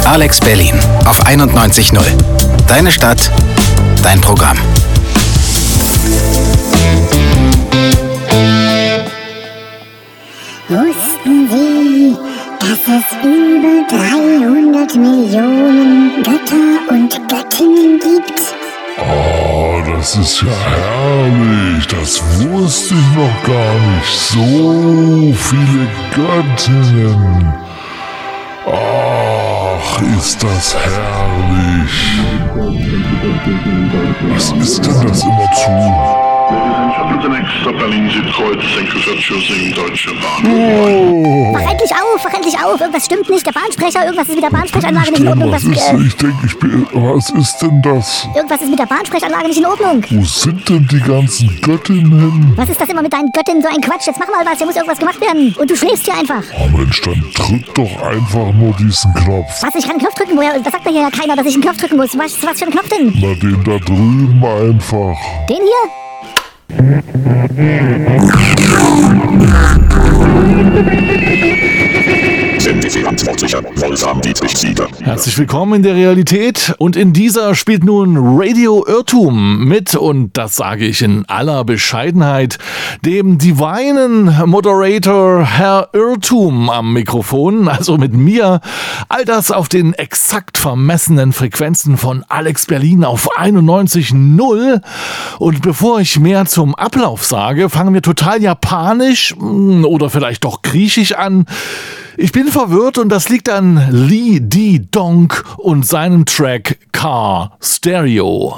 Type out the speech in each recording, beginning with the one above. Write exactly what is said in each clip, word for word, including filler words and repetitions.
Alex Berlin auf einundneunzig Komma null. Deine Stadt, dein Programm. Wussten Sie, dass es über dreihundert Millionen Götter und Göttinnen gibt? Oh, das ist ja herrlich. Das wusste ich noch gar nicht. So viele Göttinnen. Ach, ist das herrlich. Was ist denn das immerzu? Oh. Wach endlich auf, wach endlich auf. Irgendwas stimmt nicht. Der Bahnsprecher, irgendwas ist mit der Bahnsprechanlage nicht in Ordnung. Was ist, äh, ich denke, ich bin... Was ist denn das? Irgendwas ist mit der Bahnsprechanlage nicht in Ordnung. Wo sind denn die ganzen Göttinnen hin? Was ist das immer mit deinen Göttinnen? So ein Quatsch. Jetzt mach mal was. Hier muss irgendwas gemacht werden. Und du schläfst hier einfach. Oh Mensch, dann drück doch einfach nur diesen Knopf. Was, ich kann einen Knopf drücken? Woher? Das sagt mir hier ja keiner, dass ich einen Knopf drücken muss. Was, was für ein Knopf denn? Na, den da drüben einfach. Den hier? Sind die Verantwortliche, Wolfram Dietrich Sieger. Herzlich willkommen in der Realität und in dieser spielt nun Radio Irrtum mit, und das sage ich in aller Bescheidenheit, dem divinen Moderator Herr Irrtum am Mikrofon, also mit mir, all das auf den exakt vermessenen Frequenzen von Alex Berlin auf einundneunzig Komma null. Und bevor ich mehr zum Ablauf sage, fangen wir total japanisch oder vielleicht doch griechisch an. Ich bin verwirrt und das liegt an Lee D-Donk und seinem Track Car Stereo.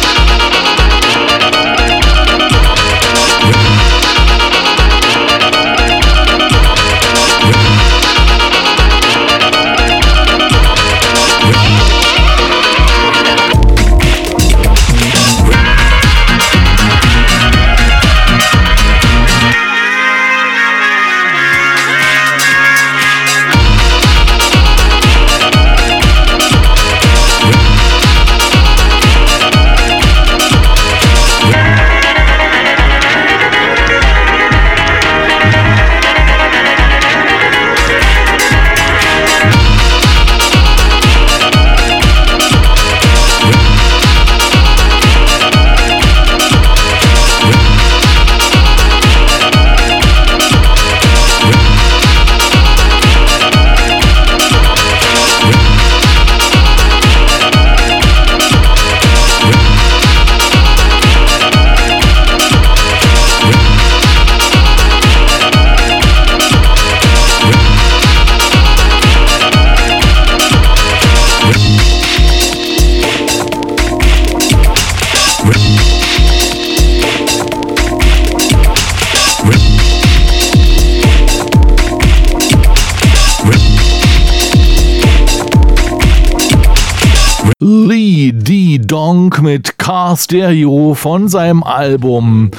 Lee D-Donk mit Car Stereo von seinem Album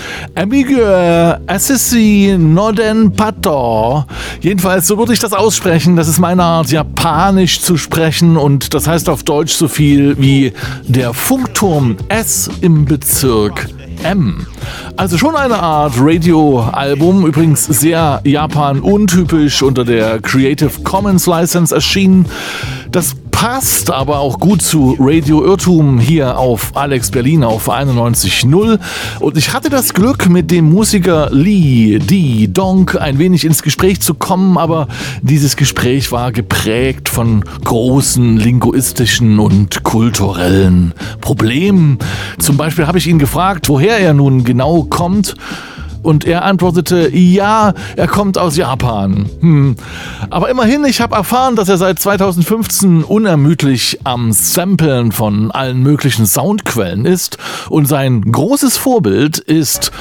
Amigue Assisi Noden Pato. Jedenfalls, so würde ich das aussprechen. Das ist meine Art, Japanisch zu sprechen, und das heißt auf Deutsch so viel wie der Funkturm S im Bezirk M. Also schon eine Art Radio-Album, übrigens sehr Japan-untypisch, unter der Creative Commons License erschienen. Das passt aber auch gut zu Radio Irrtum hier auf Alex Berlin auf einundneunzig Komma null. Und ich hatte das Glück, mit dem Musiker Lee D-Donk ein wenig ins Gespräch zu kommen, aber dieses Gespräch war geprägt von großen linguistischen und kulturellen Problemen. Zum Beispiel habe ich ihn gefragt, woher er nun genau kommt. Und er antwortete, ja, er kommt aus Japan. Hm. Aber immerhin, ich habe erfahren, dass er seit zweitausendfünfzehn unermüdlich am Samplen von allen möglichen Soundquellen ist. Und sein großes Vorbild ist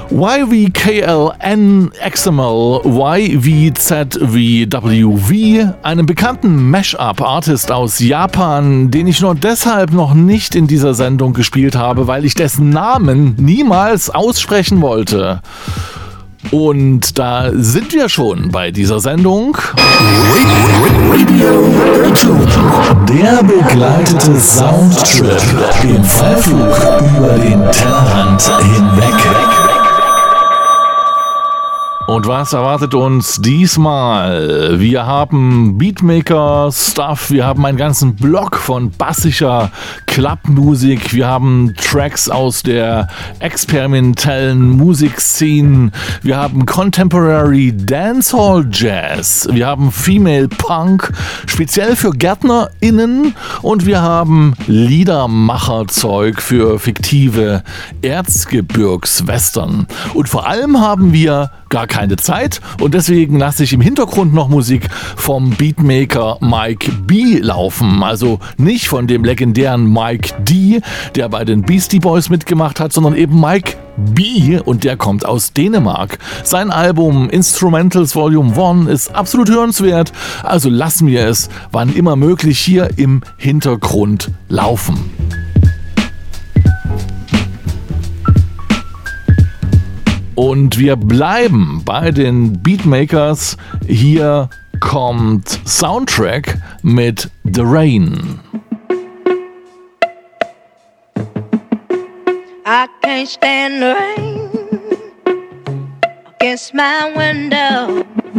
Y V K L N X M L Y V Z V W V, einem bekannten Mash-up-Artist aus Japan, den ich nur deshalb noch nicht in dieser Sendung gespielt habe, weil ich dessen Namen niemals aussprechen wollte. Und da sind wir schon bei dieser Sendung. Der begleitete Soundtrip im Fallflug über den Tellerrand hinweg. Und was erwartet uns diesmal? Wir haben Beatmaker-Stuff, wir haben einen ganzen Block von bassischer Clubmusik, wir haben Tracks aus der experimentellen Musikszene, wir haben Contemporary Dancehall Jazz, wir haben Female Punk, speziell für GärtnerInnen, und wir haben Liedermacherzeug für fiktive Erzgebirgswestern. Und vor allem haben wir gar keine Zeit und deswegen lasse ich im Hintergrund noch Musik vom Beatmaker Mike B laufen. Also nicht von dem legendären Mike D, der bei den Beastie Boys mitgemacht hat, sondern eben Mike B, und der kommt aus Dänemark. Sein Album Instrumentals Volume eins ist absolut hörenswert, also lassen wir es wann immer möglich hier im Hintergrund laufen. Und wir bleiben bei den Beatmakers. Hier kommt Soundtrack mit The Rain. I can't stand the rain against my window.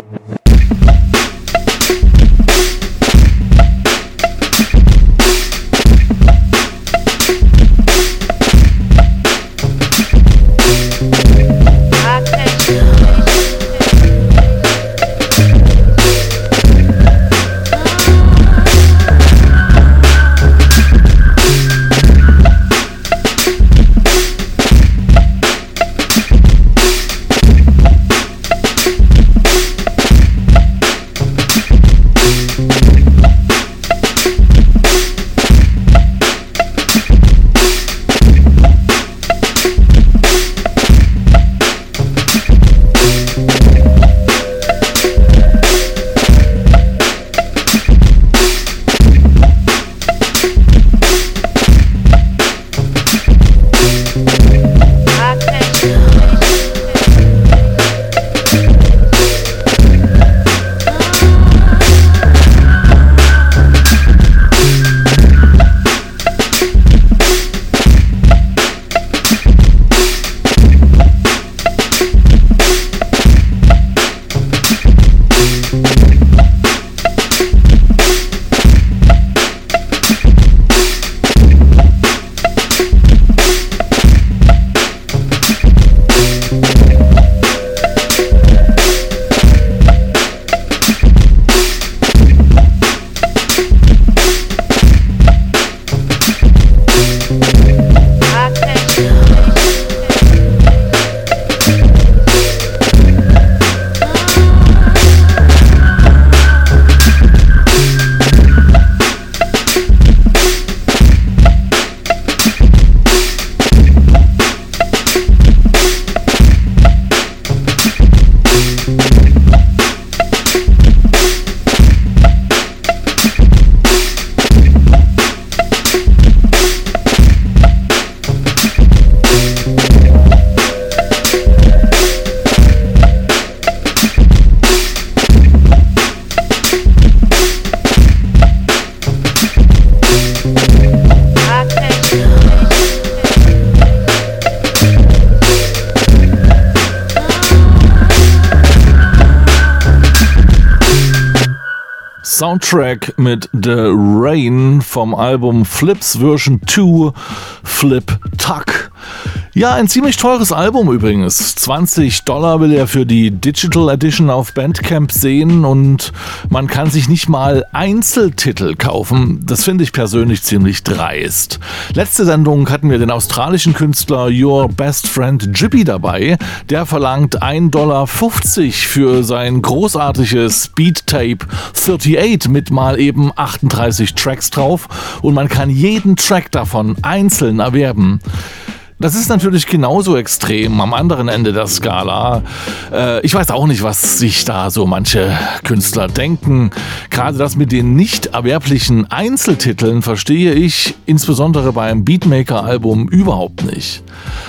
Soundtrack mit The Rain vom Album Flips Version zwei Flip Tuck. Ja, ein ziemlich teures Album übrigens. zwanzig Dollar will er für die Digital Edition auf Bandcamp sehen und man kann sich nicht mal Einzeltitel kaufen. Das finde ich persönlich ziemlich dreist. Letzte Sendung hatten wir den australischen Künstler Your Best Friend Jippy dabei. Der verlangt ein Dollar fünfzig für sein großartiges Speedtape achtundachtzig mit mal eben achtunddreißig Tracks drauf und man kann jeden Track davon einzeln erwerben. Das ist natürlich genauso extrem am anderen Ende der Skala. Äh, ich weiß auch nicht, was sich da so manche Künstler denken. Gerade das mit den nicht erwerblichen Einzeltiteln verstehe ich insbesondere beim Beatmaker-Album überhaupt nicht.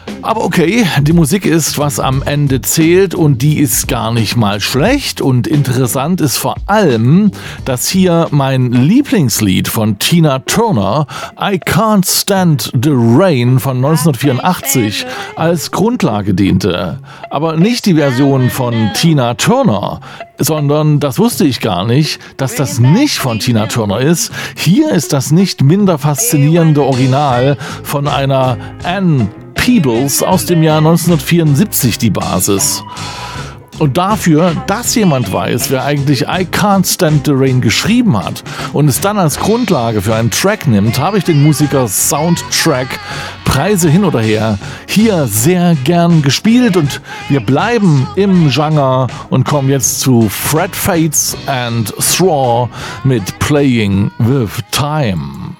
Aber okay, die Musik ist, was am Ende zählt und die ist gar nicht mal schlecht und interessant ist vor allem, dass hier mein Lieblingslied von Tina Turner, I Can't Stand the Rain von neunzehnhundertvierundachtzig, als Grundlage diente. Aber nicht die Version von Tina Turner, sondern, das wusste ich gar nicht, dass das nicht von Tina Turner ist. Hier ist das nicht minder faszinierende Original von einer Anne Peebles aus dem Jahr neunzehnhundertvierundsiebzig die Basis. Und dafür, dass jemand weiß, wer eigentlich I Can't Stand the Rain geschrieben hat und es dann als Grundlage für einen Track nimmt, habe ich den Musiker Soundtrack, Preise hin oder her, hier sehr gern gespielt und wir bleiben im Genre und kommen jetzt zu Fred Fates and Straw mit Playing with Time.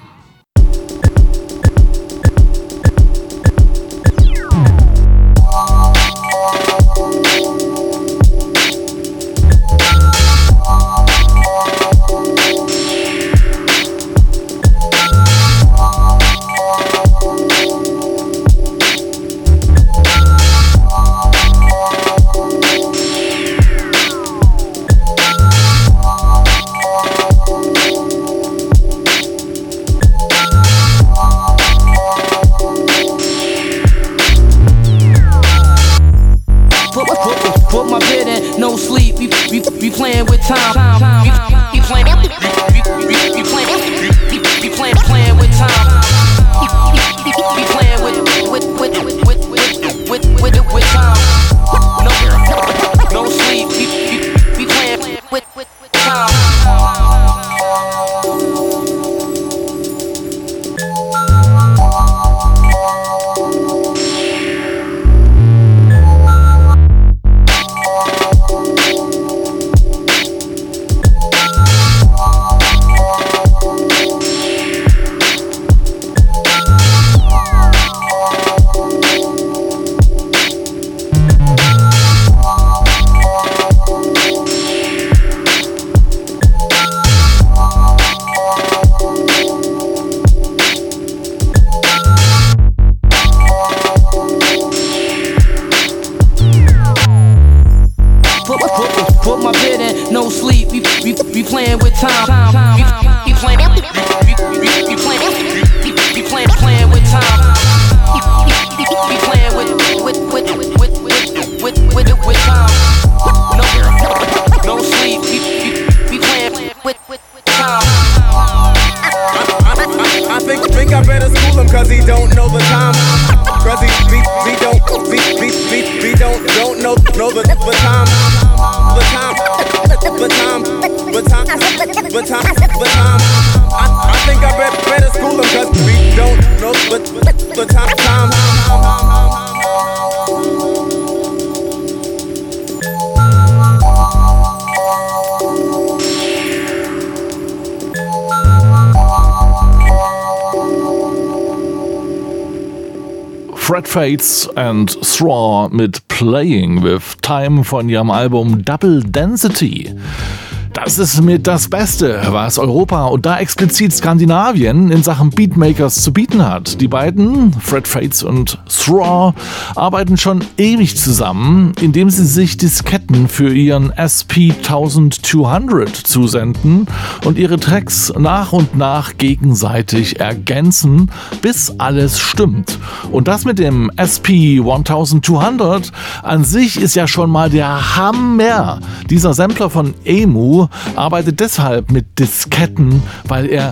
Fred Fates and Straw mit Playing with Time von ihrem Album Double Density. Das ist mit das Beste, was Europa und da explizit Skandinavien in Sachen Beatmakers zu bieten hat. Die beiden, Fred Fates und Straw, arbeiten schon ewig zusammen, indem sie sich Disketten für ihren S P zwölfhundert zusenden und ihre Tracks nach und nach gegenseitig ergänzen, bis alles stimmt. Und das mit dem S P zwölfhundert an sich ist ja schon mal der Hammer. Dieser Sampler von Emu arbeitet deshalb mit Disketten, weil er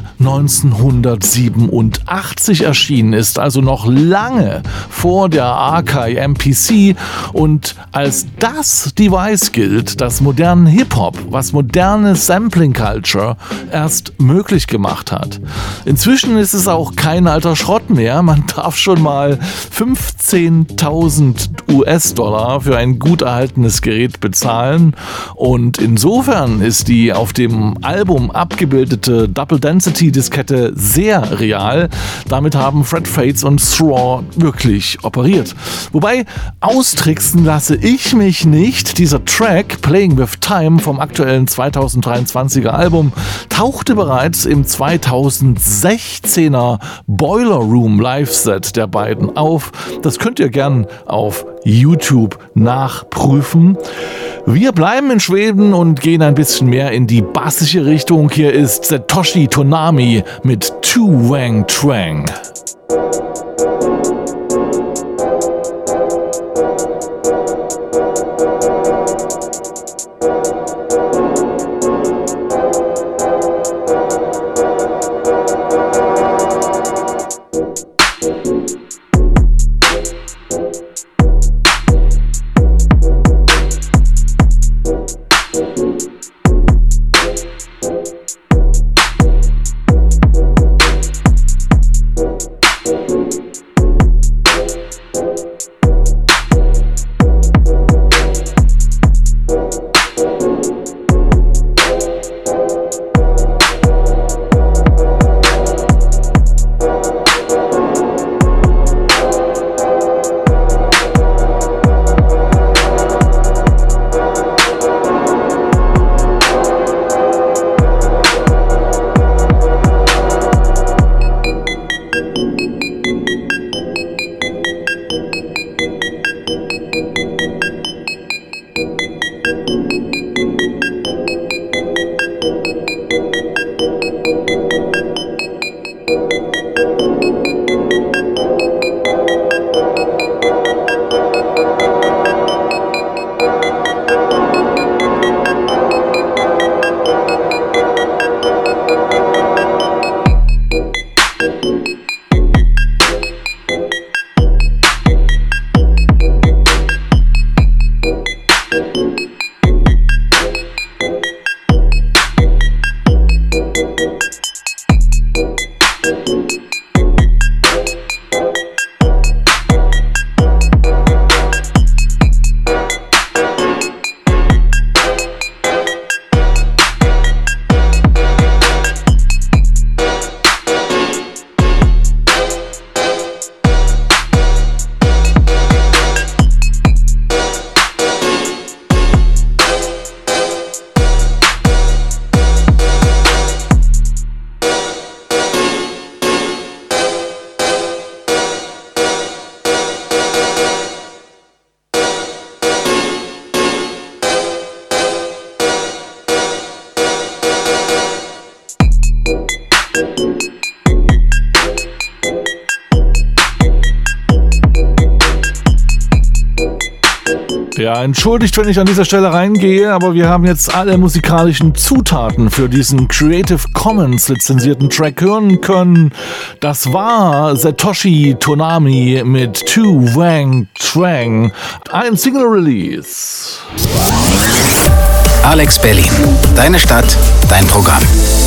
neunzehnhundertsiebenundachtzig erschienen ist, also noch lange vor der Akai M P C und als das Device gilt, das modernen Hip-Hop, was moderne Sampling Culture erst möglich gemacht hat. Inzwischen ist es auch kein alter Schrott mehr, man darf schon mal fünfzehntausend U S-Dollar für ein gut erhaltenes Gerät bezahlen und insofern ist ist die auf dem Album abgebildete Double Density Diskette sehr real. Damit haben Fred Fates und Straw wirklich operiert. Wobei, austricksen lasse ich mich nicht. Dieser Track Playing with Time vom aktuellen zweitausenddreiundzwanziger Album tauchte bereits im zweitausendsechzehner Boiler Room Live-Set der beiden auf. Das könnt ihr gern auf YouTube nachprüfen. Wir bleiben in Schweden und gehen ein bisschen mehr in die bassische Richtung. Hier ist Satoshi Tonami mit Tu Wang Twang. Ja, entschuldigt, wenn ich an dieser Stelle reingehe, aber wir haben jetzt alle musikalischen Zutaten für diesen Creative Commons lizenzierten Track hören können. Das war Satoshi Tonami mit Tu Wang Twang, ein Single Release. Alex Berlin, deine Stadt, dein Programm.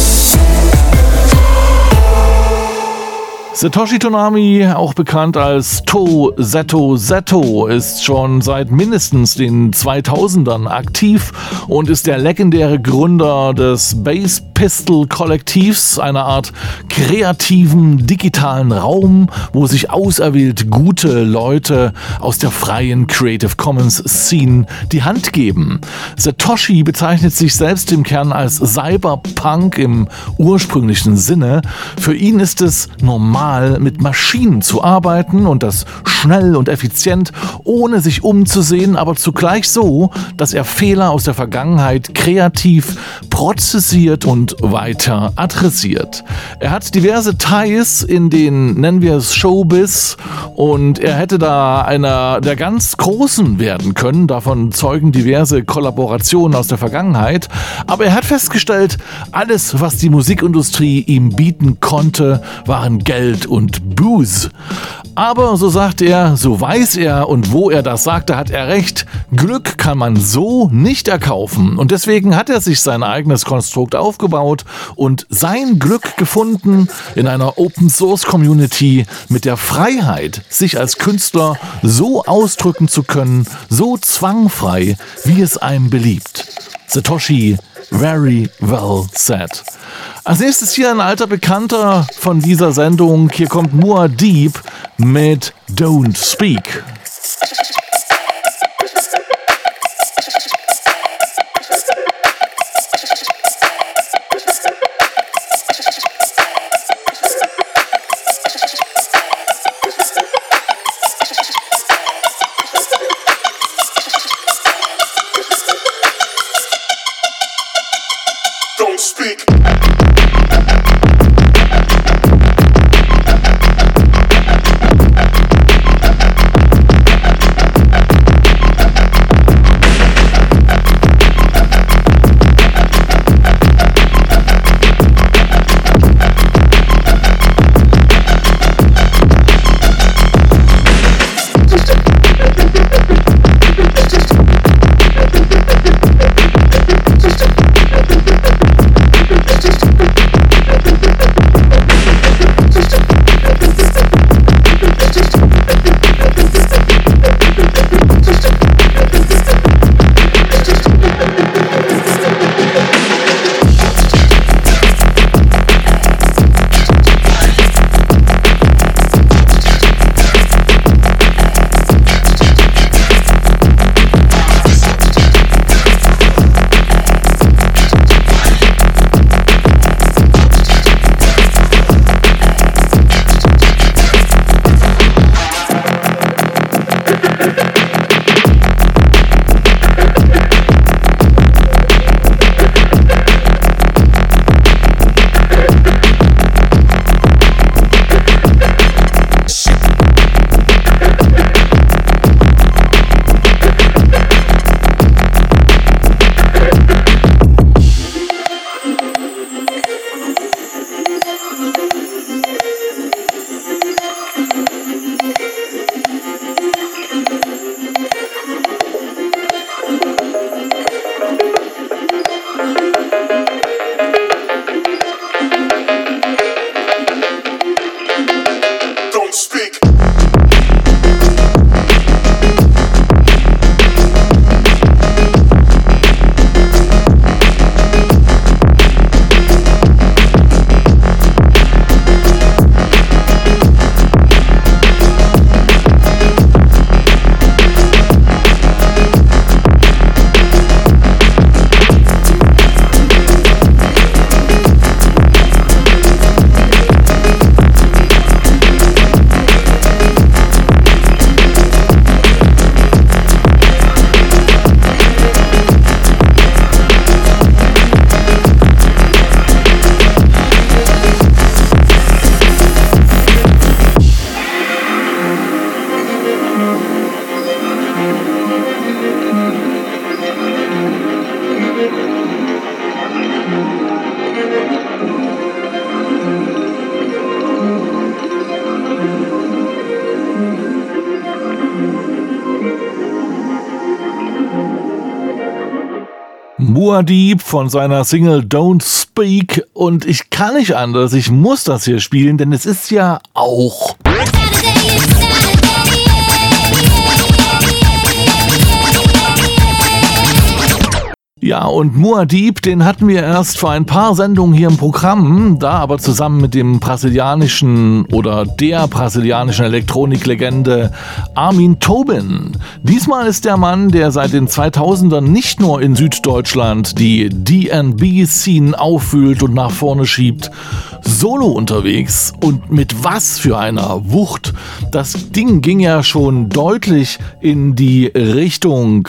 Satoshi Tonami, auch bekannt als To Zetto Zetto, ist schon seit mindestens den zweitausendern aktiv und ist der legendäre Gründer des Bass Pistol Kollektivs, einer Art kreativen digitalen Raum, wo sich auserwählt gute Leute aus der freien Creative Commons Scene die Hand geben. Satoshi bezeichnet sich selbst im Kern als Cyberpunk im ursprünglichen Sinne. Für ihn ist es normal, mit Maschinen zu arbeiten und das schnell und effizient, ohne sich umzusehen, aber zugleich so, dass er Fehler aus der Vergangenheit kreativ prozessiert und weiter adressiert. Er hat diverse Ties in den, nennen wir es Showbiz, und er hätte da einer der ganz Großen werden können, davon zeugen diverse Kollaborationen aus der Vergangenheit, aber er hat festgestellt, alles, was die Musikindustrie ihm bieten konnte, waren Geld und Booze. Aber so sagt er, so weiß er, und wo er das sagte, hat er recht, Glück kann man so nicht erkaufen. Und deswegen hat er sich sein eigenes Konstrukt aufgebaut und sein Glück gefunden in einer Open-Source-Community mit der Freiheit, sich als Künstler so ausdrücken zu können, so zwangfrei, wie es einem beliebt. Satoshi Very well said. Als nächstes hier ein alter Bekannter von dieser Sendung. Hier kommt Muad'Dib mit Don't Speak. Don't speak. Muad'Dib von seiner Single Don't Speak, und ich kann nicht anders, ich muss das hier spielen, denn es ist ja auch Ja, und Muad'Dib, den hatten wir erst vor ein paar Sendungen hier im Programm, da aber zusammen mit dem brasilianischen oder der brasilianischen Elektroniklegende Armin Tobin. Diesmal ist der Mann, der seit den zweitausendern nicht nur in Süddeutschland die D and B-Scene aufwühlt und nach vorne schiebt, solo unterwegs, und mit was für einer Wucht. Das Ding ging ja schon deutlich in die Richtung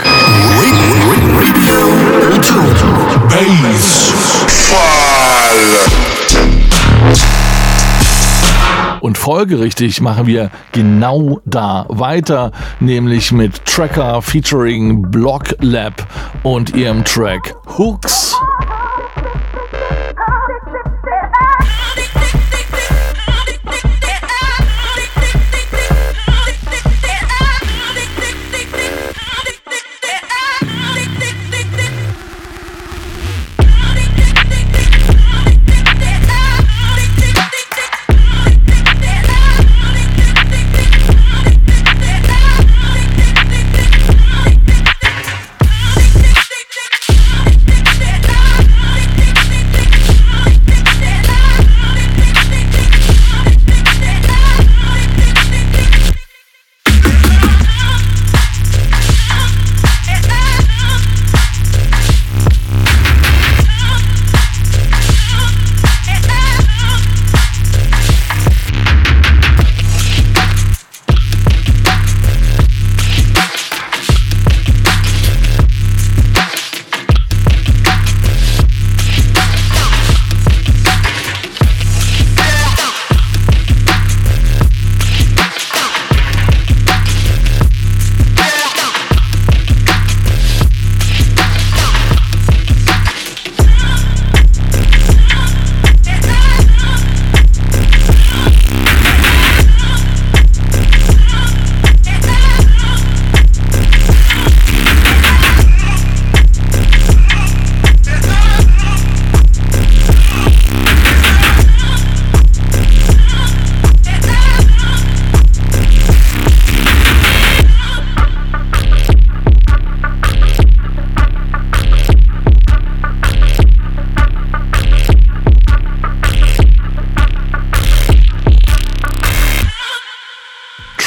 Und folgerichtig machen wir genau da weiter, nämlich mit Tracker featuring Block Lab und ihrem Track Hooks.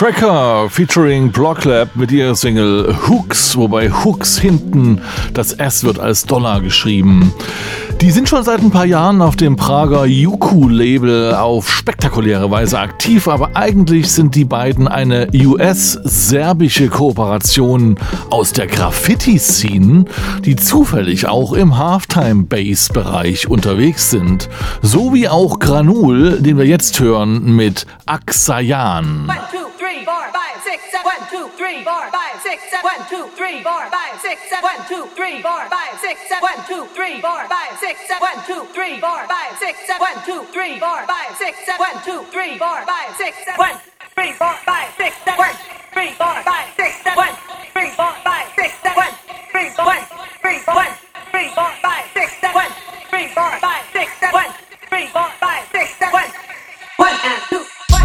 Cracker featuring Blocklab mit ihrer Single Hooks, wobei Hooks hinten das S wird als Dollar geschrieben. Die sind schon seit ein paar Jahren auf dem Prager Juku-Label auf spektakuläre Weise aktiv, aber eigentlich sind die beiden eine U S-serbische Kooperation aus der Graffiti-Scene, die zufällig auch im Halftime-Bass-Bereich unterwegs sind. So wie auch Granul, den wir jetzt hören mit Aksayan. One, two, three, four, five, six, seven. One, two, three, four, five, six, seven. One, two, three, four, five, six, seven. One, two, three, four, five, six, seven. One, two, three, four, five, six, seven. One, two, three, four, five, six, seven. One, two, three, four, five, six, seven. One, two, three, four, five, six, seven. One, three, four, five, six, seven. One, three, four, five, six, seven. One, three, four, five, six, seven. One, three, four, one, three, four, one, three, four, five, six, seven. One, three, four, five, six, seven. One, three, four, five, six, seven. One, one and two.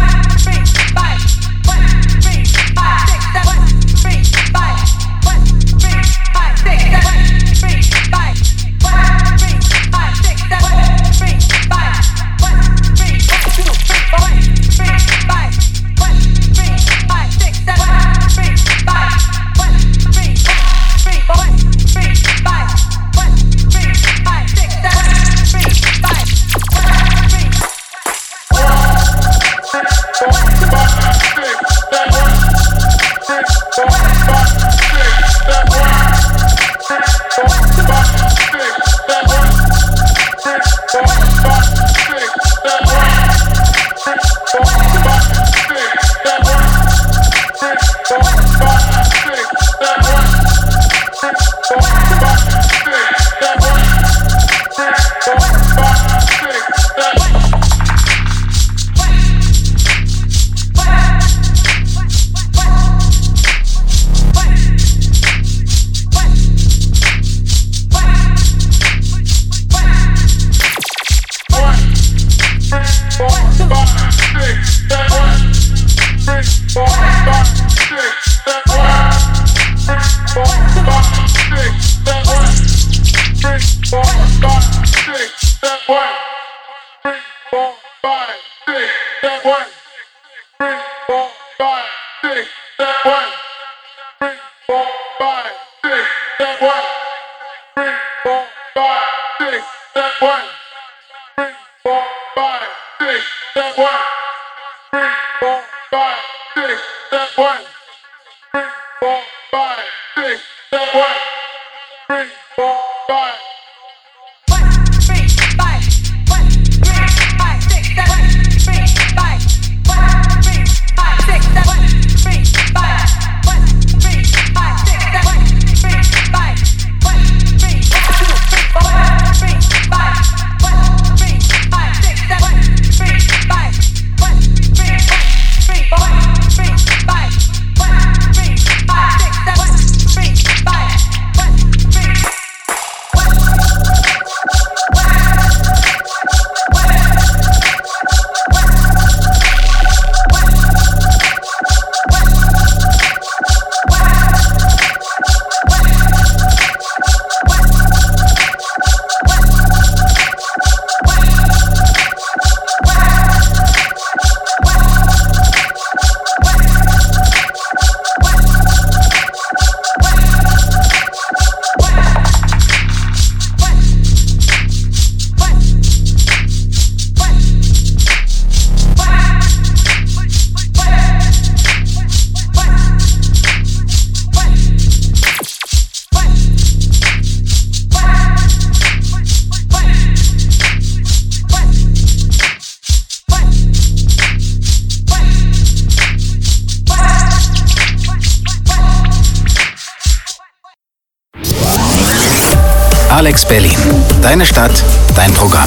Alex Berlin. Deine Stadt, dein Programm.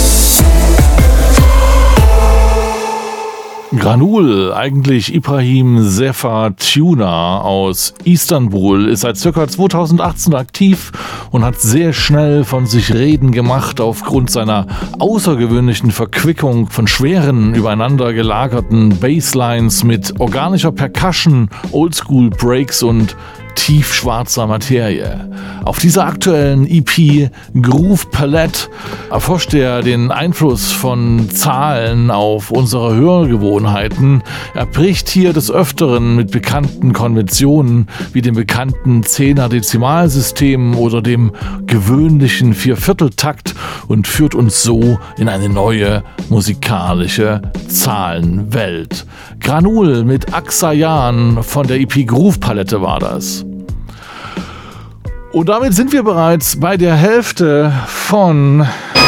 Granul, eigentlich Ibrahim Sefa Tuna aus Istanbul, ist seit ca. zweitausendachtzehn aktiv und hat sehr schnell von sich reden gemacht aufgrund seiner außergewöhnlichen Verquickung von schweren, übereinander gelagerten Basslines mit organischer Percussion, Oldschool Breaks und tiefschwarzer Materie. Auf dieser aktuellen E P Groove Palette erforscht er den Einfluss von Zahlen auf unsere Hörgewohnheiten. Er bricht hier des Öfteren mit bekannten Konventionen wie dem bekannten Zehner-Dezimalsystem oder dem gewöhnlichen Viervierteltakt und führt uns so in eine neue musikalische Zahlenwelt. Granul mit Aksayan von der E P Groove Palette war das. Und damit sind wir bereits bei der Hälfte von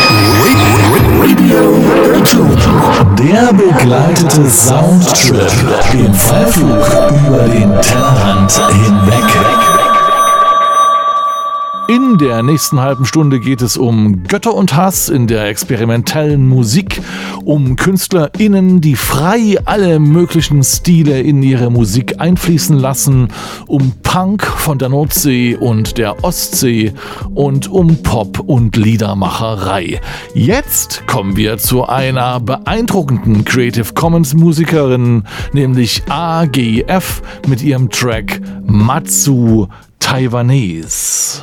der begleitete Soundtrip im Fallflug über den Tellerrand hinweg. In der nächsten halben Stunde geht es um Götter und Hass in der experimentellen Musik, um KünstlerInnen, die frei alle möglichen Stile in ihre Musik einfließen lassen, um Punk von der Nordsee und der Ostsee und um Pop- und Liedermacherei. Jetzt kommen wir zu einer beeindruckenden Creative Commons Musikerin, nämlich A G F mit ihrem Track Matsu Taiwanese.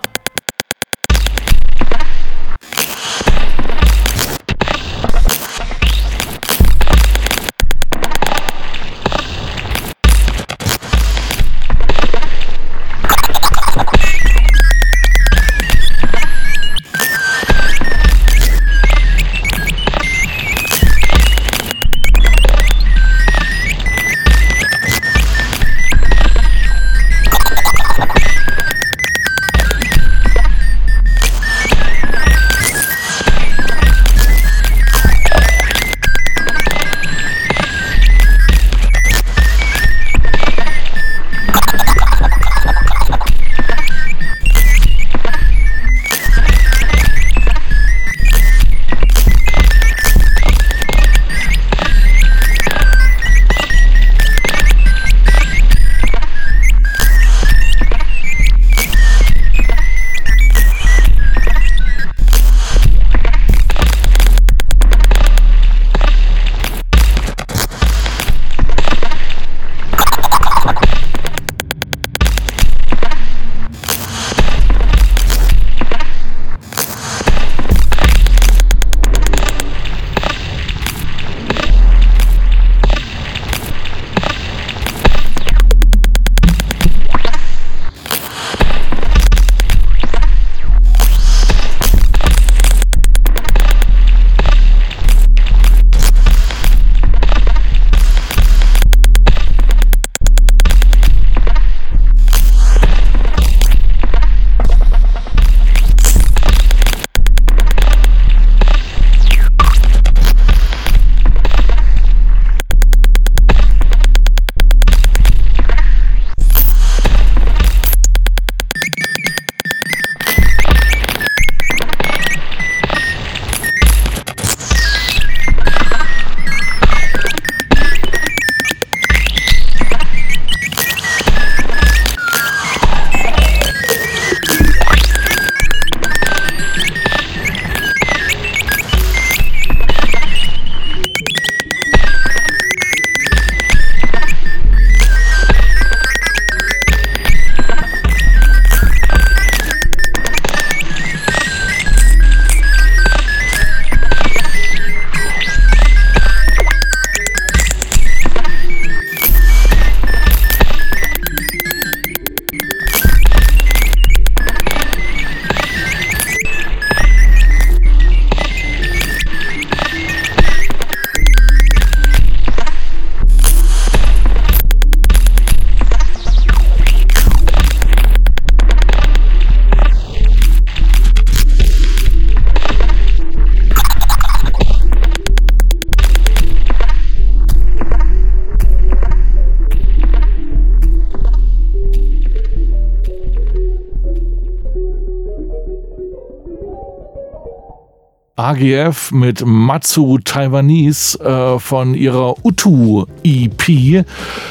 A G F mit Matsu Taiwanese äh, von ihrer Utu E P.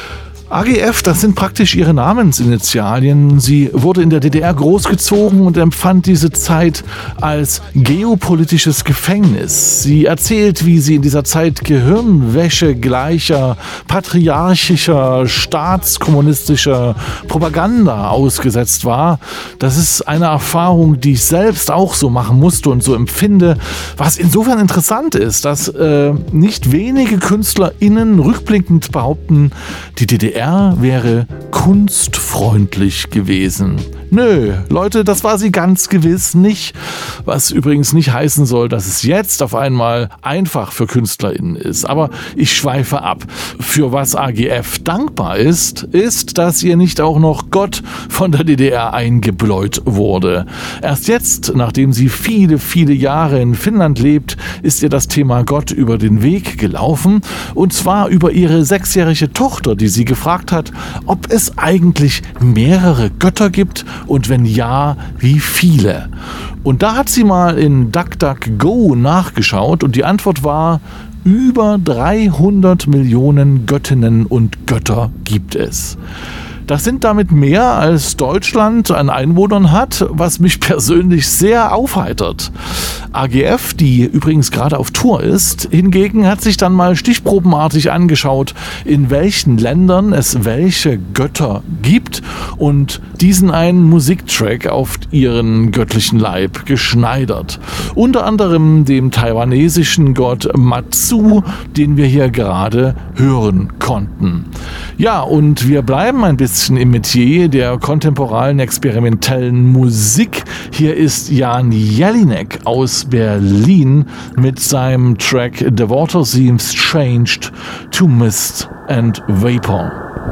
A G F, das sind praktisch ihre Namensinitialien. Sie wurde in der D D R großgezogen und empfand diese Zeit als geopolitisches Gefängnis. Sie erzählt, wie sie in dieser Zeit Gehirnwäsche gleicher, patriarchischer, staatskommunistischer Propaganda ausgesetzt war. Das ist eine Erfahrung, die ich selbst auch so machen musste und so empfinde, was insofern interessant ist, dass äh, nicht wenige KünstlerInnen rückblickend behaupten, die D D R wäre kunstfreundlich gewesen. Nö, Leute, das war sie ganz gewiss nicht. Was übrigens nicht heißen soll, dass es jetzt auf einmal einfach für KünstlerInnen ist. Aber ich schweife ab. Für was A G F dankbar ist, ist, dass ihr nicht auch noch Gott von der D D R eingebläut wurde. Erst jetzt, nachdem sie viele, viele Jahre in Finnland lebt, ist ihr das Thema Gott über den Weg gelaufen. Und zwar über ihre sechsjährige Tochter, die sie gefragt hat, ob es eigentlich mehrere Götter gibt und wenn ja, wie viele? Und da hat sie mal in DuckDuckGo nachgeschaut und die Antwort war, über dreihundert Millionen Göttinnen und Götter gibt es. Das sind damit mehr, als Deutschland an Einwohnern hat, was mich persönlich sehr aufheitert. A G F, die übrigens gerade auf Tour ist, hingegen hat sich dann mal stichprobenartig angeschaut, in welchen Ländern es welche Götter gibt und diesen einen Musiktrack auf ihren göttlichen Leib geschneidert. Unter anderem dem taiwanesischen Gott Matsu, den wir hier gerade hören konnten. Ja, und wir bleiben ein bisschen im Metier der kontemporanen experimentellen Musik. Hier ist Jan Jelinek aus Berlin mit seinem Track The Water Seems Changed to Mist and Vapor.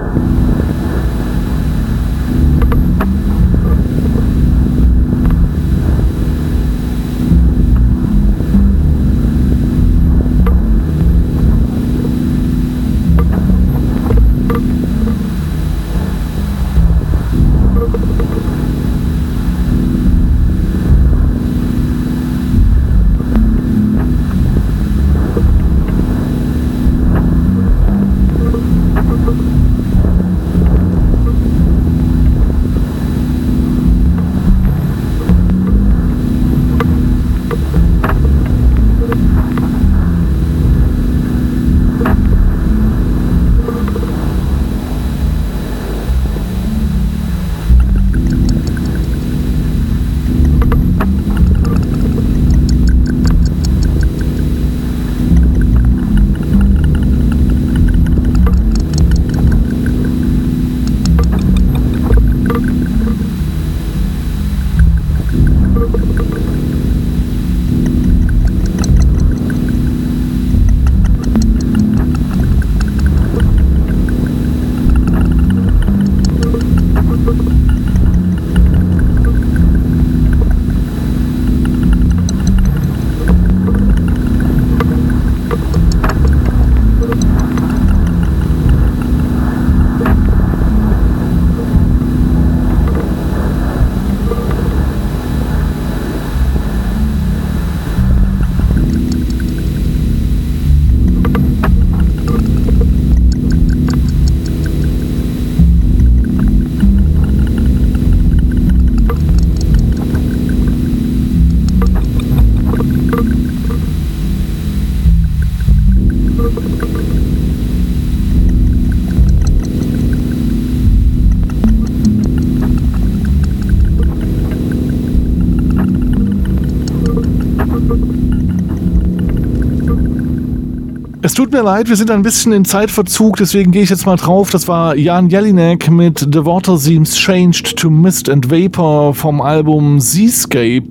Es tut mir leid, wir sind ein bisschen in Zeitverzug, deswegen gehe ich jetzt mal drauf. Das war Jan Jelinek mit The Water Seems Changed to Mist and Vapor vom Album Seascape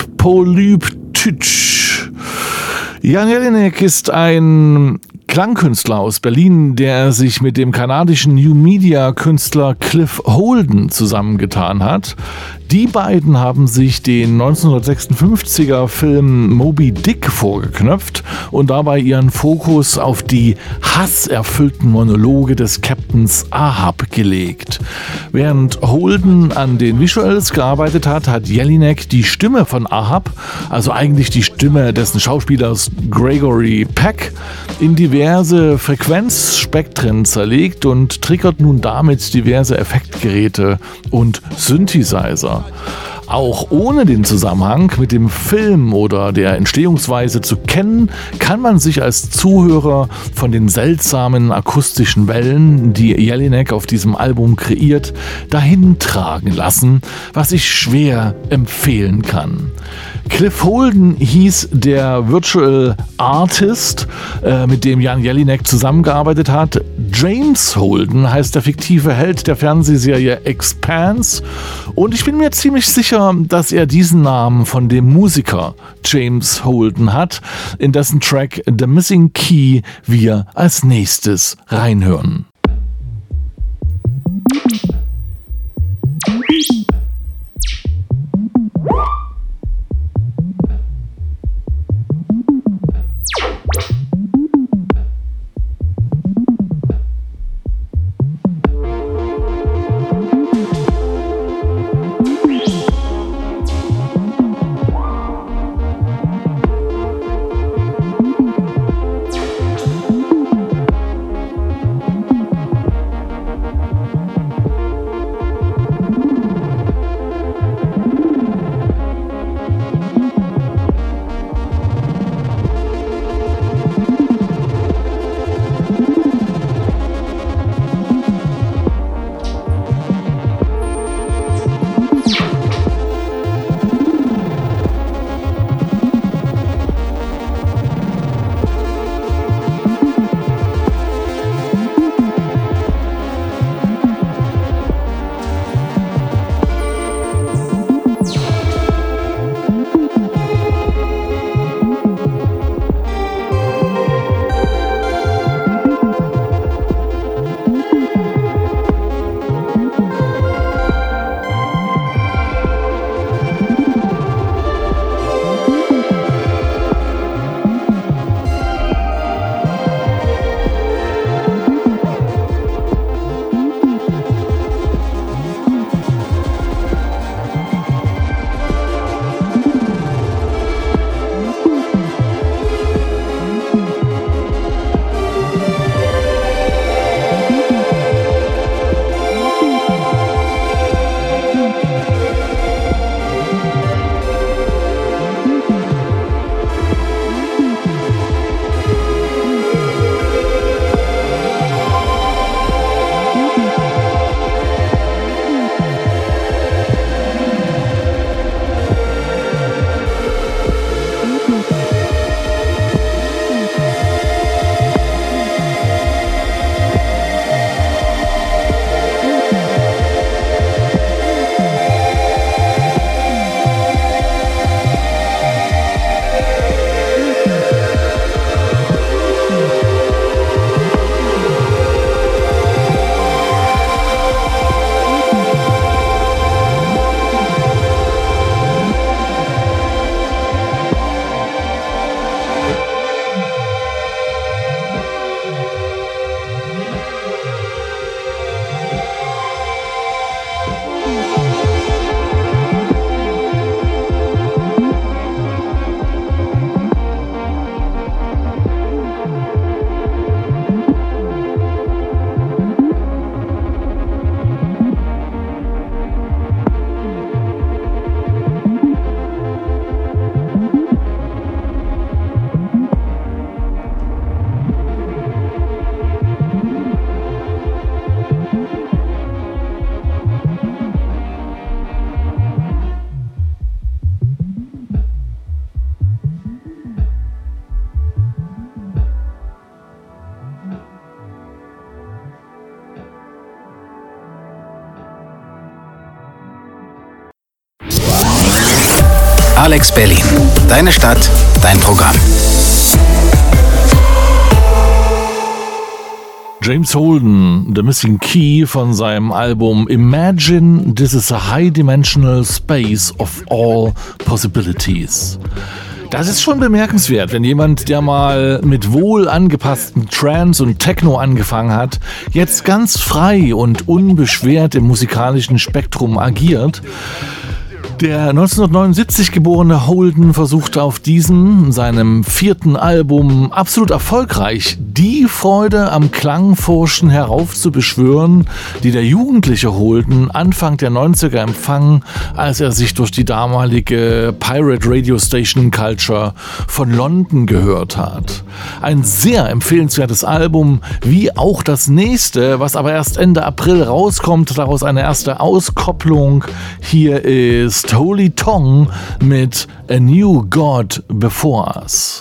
Polyptych. Jan Jelinek ist ein Klangkünstler aus Berlin, der sich mit dem kanadischen New-Media-Künstler Cliff Holden zusammengetan hat. Die beiden haben sich den neunzehnhundertsechsundfünfziger Film Moby Dick vorgeknöpft und dabei ihren Fokus auf die hasserfüllten Monologe des Captains Ahab gelegt. Während Holden an den Visuals gearbeitet hat, hat Jelinek die Stimme von Ahab, also eigentlich die Stimme dessen Schauspielers Gregory Peck, in diverse Frequenzspektren zerlegt und triggert nun damit diverse Effektgeräte und Synthesizer. Auch ohne den Zusammenhang mit dem Film oder der Entstehungsweise zu kennen, kann man sich als Zuhörer von den seltsamen akustischen Wellen, die Jelinek auf diesem Album kreiert, dahin tragen lassen, was ich schwer empfehlen kann. Cliff Holden hieß der Virtual Artist, äh, mit dem Jan Jelinek zusammengearbeitet hat. James Holden heißt der fiktive Held der Fernsehserie Expanse. Und ich bin mir ziemlich sicher, dass er diesen Namen von dem Musiker James Holden hat, in dessen Track The Missing Key wir als nächstes reinhören. Alex Berlin. Deine Stadt, dein Programm. James Holden, The Missing Key von seinem Album Imagine This is a High-Dimensional Space of All Possibilities. Das ist schon bemerkenswert, wenn jemand, der mal mit wohl angepassten Trance und Techno angefangen hat, jetzt ganz frei und unbeschwert im musikalischen Spektrum agiert. Der neunzehnhundertneunundsiebzig geborene Holden versuchte auf diesem, seinem vierten Album, absolut erfolgreich die Freude am Klangforschen heraufzubeschwören, die der jugendliche Holden Anfang der neunziger empfang, als er sich durch die damalige Pirate Radio Station Culture von London gehört hat. Ein sehr empfehlenswertes Album, wie auch das nächste, was aber erst Ende April rauskommt, daraus eine erste Auskopplung. Hier ist Holy Tongue mit A New God Before Us.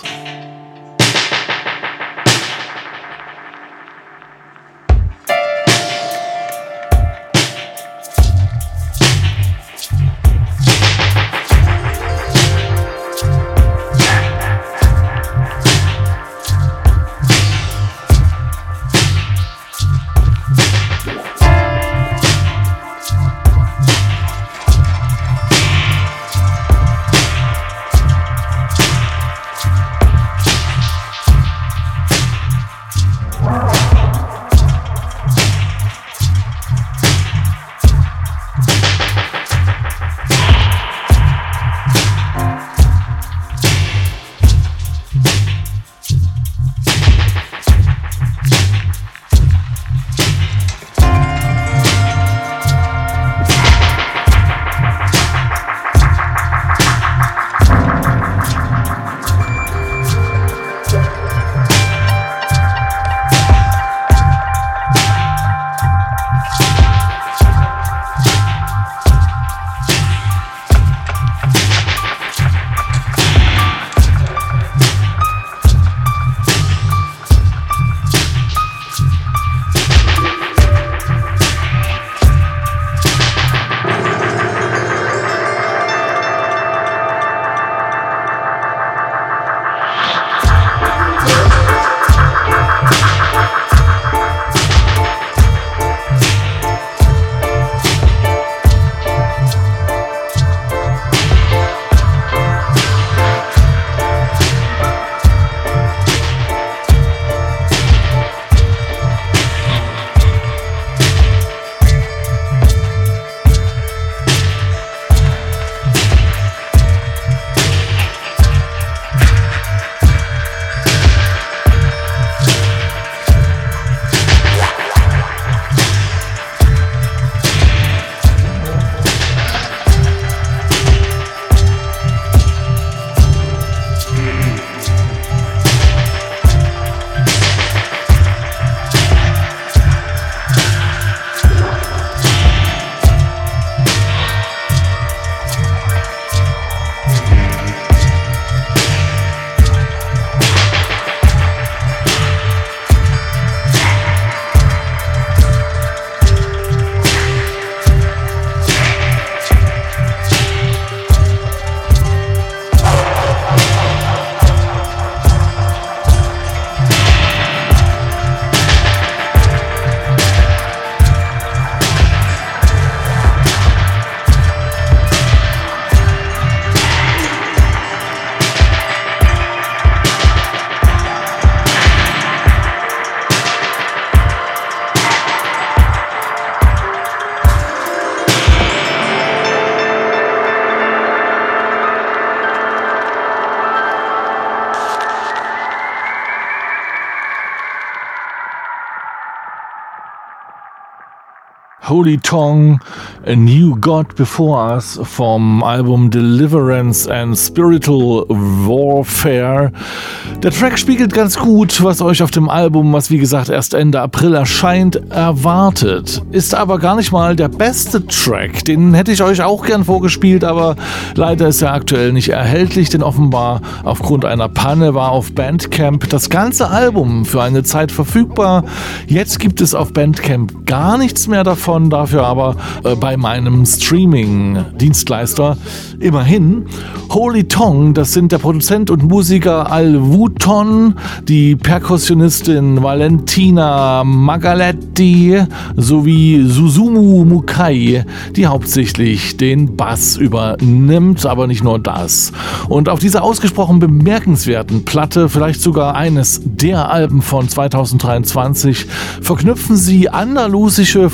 Holy Tongue, A New God Before Us vom Album Deliverance and Spiritual Warfare. Der Track spiegelt ganz gut, was euch auf dem Album, was wie gesagt erst Ende April erscheint, erwartet. Ist aber gar nicht mal der beste Track. Den hätte ich euch auch gern vorgespielt, aber leider ist er aktuell nicht erhältlich, denn offenbar aufgrund einer Panne war auf Bandcamp das ganze Album für eine Zeit verfügbar. Jetzt gibt es auf Bandcamp gar nichts mehr davon, dafür aber äh, bei meinem Streaming-Dienstleister. Immerhin, Holy Tongue, das sind der Produzent und Musiker Al Wooton, die Perkussionistin Valentina Magaletti sowie Susumu Mukai, die hauptsächlich den Bass übernimmt, aber nicht nur das. Und auf dieser ausgesprochen bemerkenswerten Platte, vielleicht sogar eines der Alben von zweitausenddreiundzwanzig, verknüpfen sie andalusische Folklore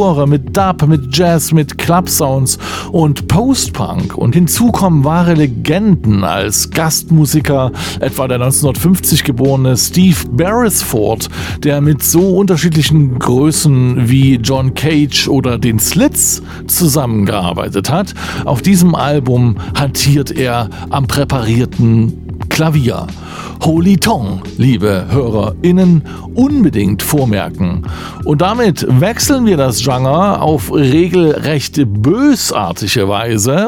Folklore, mit Dub, mit Jazz, mit Club-Sounds und Post-Punk. Und hinzu kommen wahre Legenden als Gastmusiker, etwa der neunzehnhundertfünfzig geborene Steve Beresford, der mit so unterschiedlichen Größen wie John Cage oder den Slits zusammengearbeitet hat. Auf diesem Album hantiert er am präparierten Klavier. Holy Tongue, liebe HörerInnen, unbedingt vormerken. Und damit wechseln wir das Genre auf regelrecht bösartige Weise.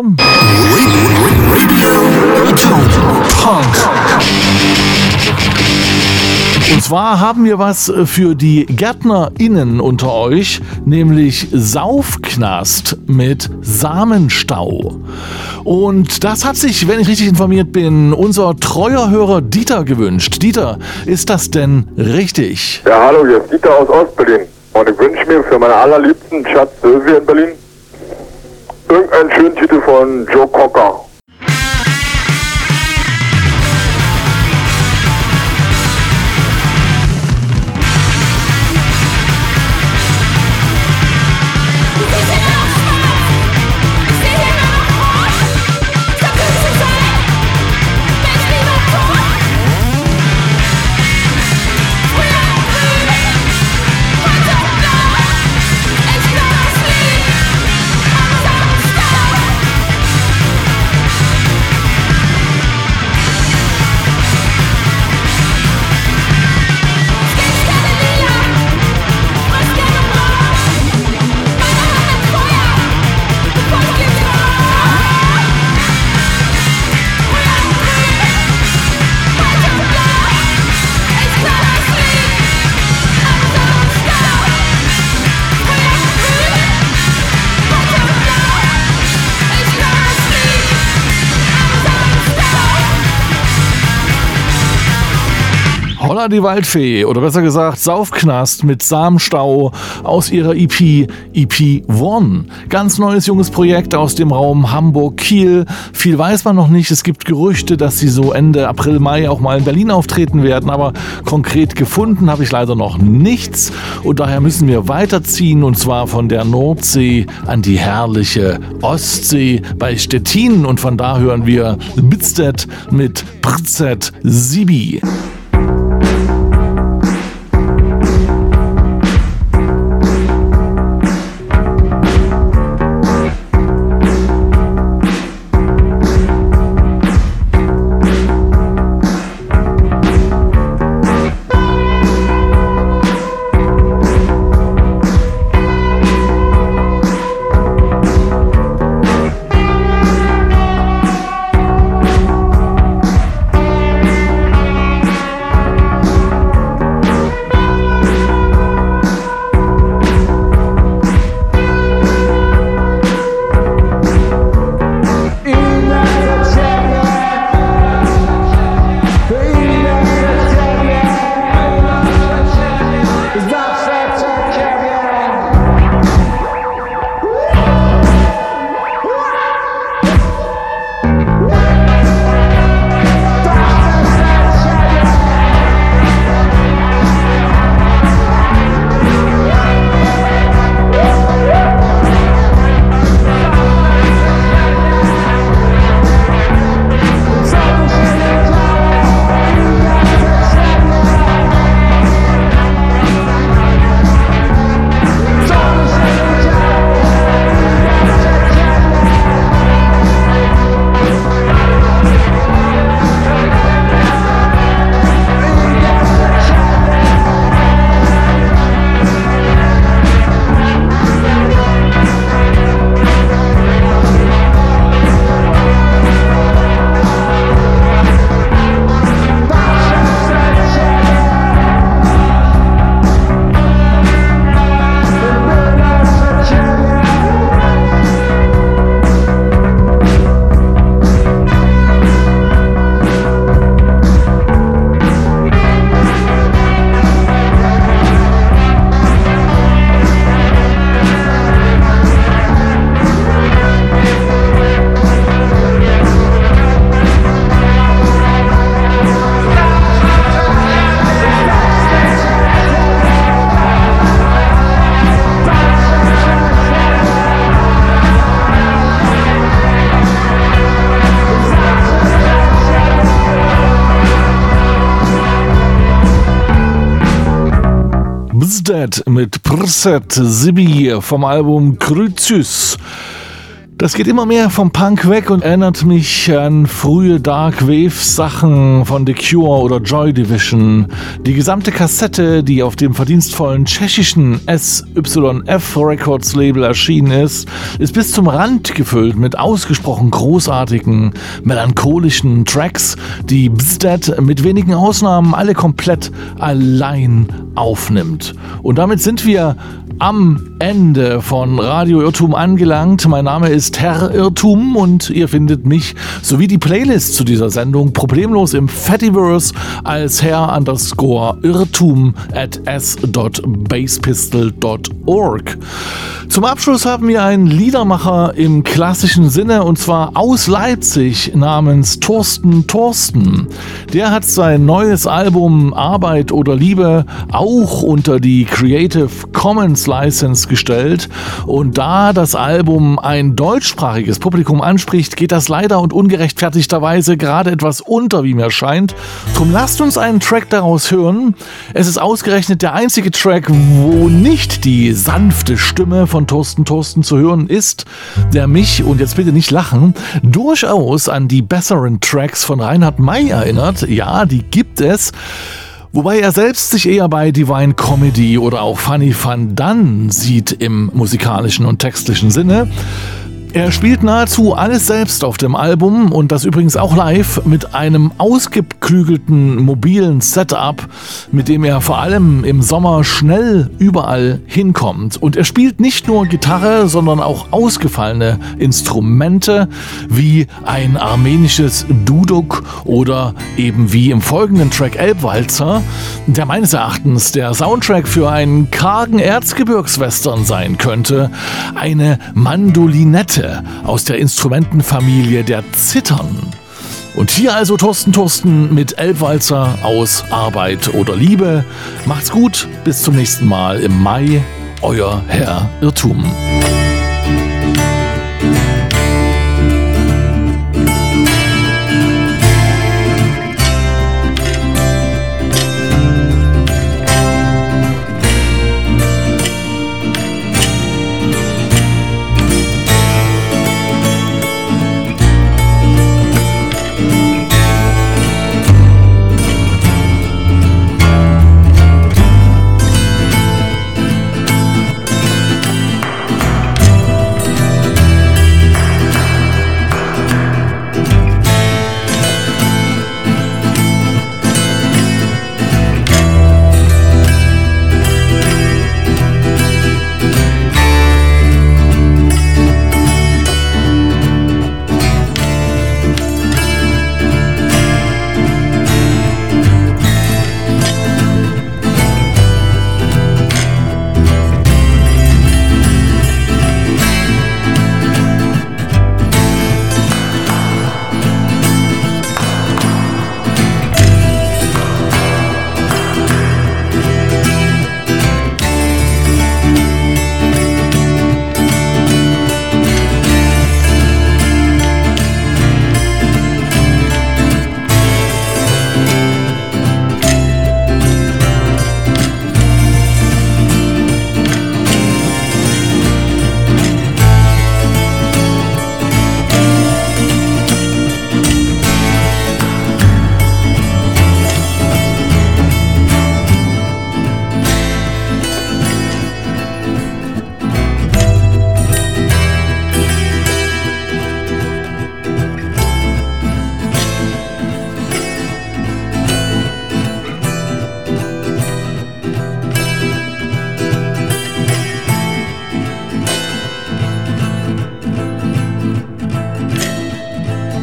Und zwar haben wir was für die GärtnerInnen unter euch, nämlich Saufknast mit Samenstau. Und das hat sich, wenn ich richtig informiert bin, unser treuer Hörer Dieter gewünscht. Dieter, ist das denn richtig? Ja, hallo, hier ist Dieter aus Ostberlin. Und ich wünsche mir für meine allerliebsten Schatz Sylvia in Berlin irgendeinen schönen Titel von Joe Cocker. Holla die Waldfee, oder besser gesagt Saufknast mit Samenstau aus ihrer E P E P One. Ganz neues junges Projekt aus dem Raum Hamburg-Kiel. Viel weiß man noch nicht. Es gibt Gerüchte, dass sie so Ende April, Mai auch mal in Berlin auftreten werden, aber konkret gefunden habe ich leider noch nichts. Und daher müssen wir weiterziehen, und zwar von der Nordsee an die herrliche Ostsee bei Stettin. Und von da hören wir Bitstedt mit Brzet Sibi. Bzdad mit Prset Sibi vom Album Kryzys. Das geht immer mehr vom Punk weg und erinnert mich an frühe Dark Wave Sachen von The Cure oder Joy Division. Die gesamte Kassette, die auf dem verdienstvollen tschechischen S Y F Records Label erschienen ist, ist bis zum Rand gefüllt mit ausgesprochen großartigen, melancholischen Tracks, die Bzdad mit wenigen Ausnahmen alle komplett allein aufnimmt. Und damit sind wir am Ende von Radio Irrtum angelangt. Mein Name ist Herr Irrtum und ihr findet mich sowie die Playlist zu dieser Sendung problemlos im Fediverse als Herr underscore Irrtum at s dot basspistol dot org. Zum Abschluss haben wir einen Liedermacher im klassischen Sinne und zwar aus Leipzig namens Thorsten Thorsten. Der hat sein neues Album Arbeit oder Liebe auch unter die Creative Commons License gestellt und da das Album ein deutschsprachiges Publikum anspricht, geht das leider und ungerechtfertigterweise gerade etwas unter, wie mir scheint. Drum lasst uns einen Track daraus hören. Es ist ausgerechnet der einzige Track, wo nicht die sanfte Stimme von Thorsten Thorsten zu hören ist, der mich, und jetzt bitte nicht lachen, durchaus an die besseren Tracks von Reinhard May erinnert. Ja, die gibt es. Wobei er selbst sich eher bei Divine Comedy oder auch Funny Van Dun sieht im musikalischen und textlichen Sinne. Er spielt nahezu alles selbst auf dem Album und das übrigens auch live mit einem ausgeklügelten mobilen Setup, mit dem er vor allem im Sommer schnell überall hinkommt. Und er spielt nicht nur Gitarre, sondern auch ausgefallene Instrumente wie ein armenisches Duduk oder eben wie im folgenden Track Elbwalzer, der meines Erachtens der Soundtrack für einen kargen Erzgebirgswestern sein könnte, eine Mandolinette aus der Instrumentenfamilie der Zittern. Und hier also Thorsten Thorsten mit Elbwalzer aus Arbeit oder Liebe. Macht's gut, bis zum nächsten Mal im Mai, euer Herr Irrtum.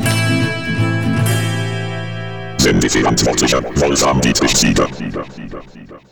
Sendefee antwortlicher, Wolfram Dietrich Sieger.